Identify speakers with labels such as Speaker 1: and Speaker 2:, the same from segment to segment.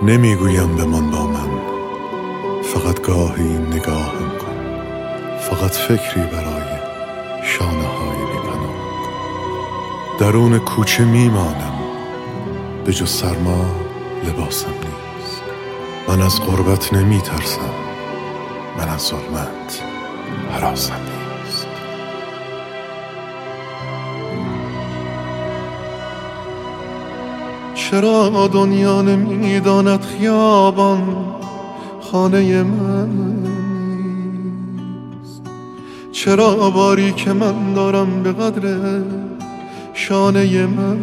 Speaker 1: نمیگویم بمان با من، فقط گاهی نگاهم کن، فقط فکری برای شانه های بی‌پناه کن. درون کوچه میمانم، به جز سرما لباسم نیست. من از غربت نمیترسم، من از ظلمت هراسم نیست. چرا دنیا نمیداند خیابان خانه من نیست؟ چرا باری که من دارم به قدر شانه من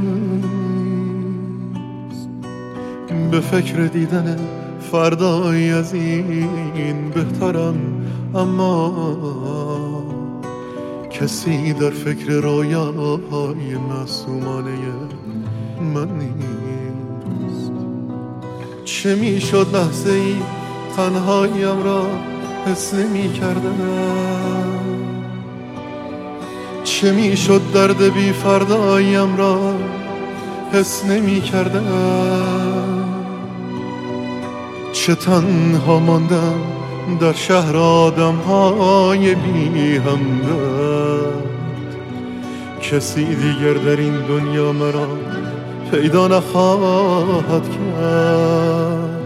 Speaker 1: نیست؟ به فکر دیدن فردایی از این بهترم، اما کسی در فکر رویاهای معصومانه من نیست. چه میشد لحظه ای تنهاییم را حس نمی کردم؟ چه میشد درد بی فرداییم را حس نمی کردم؟ چه تنها ماندم در شهر آدم های بی همدرد، کسی دیگر در این دنیا مرا پیدا نخواهد کرد.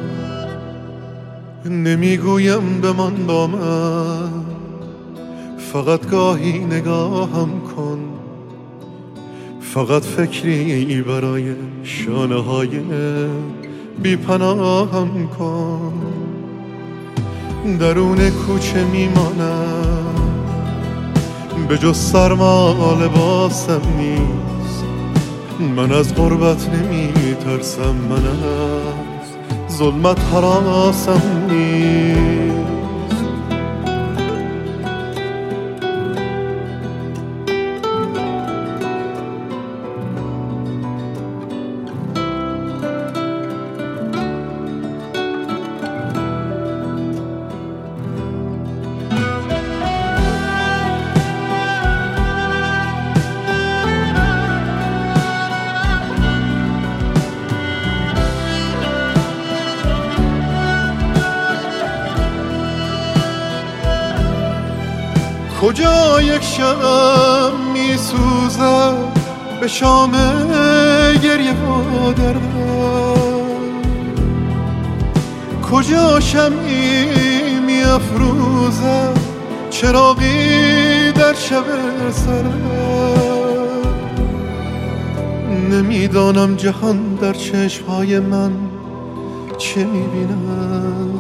Speaker 1: نمیگویم بمان با من، فقط گاهی نگاهم کن، فقط فکری برای شانه های بی پناهم کن. درون کوچه میمانم، به جز سرما لباسم نیست. من از غربت نمیترسم، من از ظلمت هراسم نیست. کجا یک شم می سوزد به شام گریه و دردم؟ کجا شمعی می افروزد چراغی در شب سردم؟ نمیدانم جهان در چشمهای من چه می بیند،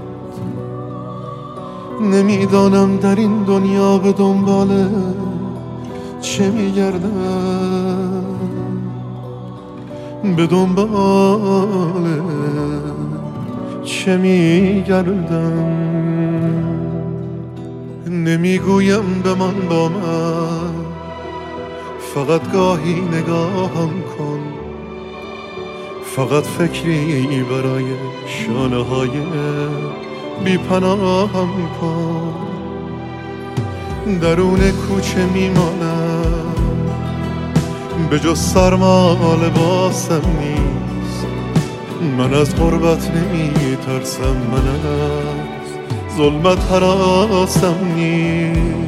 Speaker 1: نمیدانم در این دنیا به دنبال چه میگردم، به دنبال چه میگردم. نمیگویم بمان با من، فقط گاهی نگاهم کن، فقط فکری برای شانه های بی پناهم کن. درون کوچه میمانم، به جز سرما لباسم نیست. من از غربت نمیترسم، من از ظلمت هراسم نیست.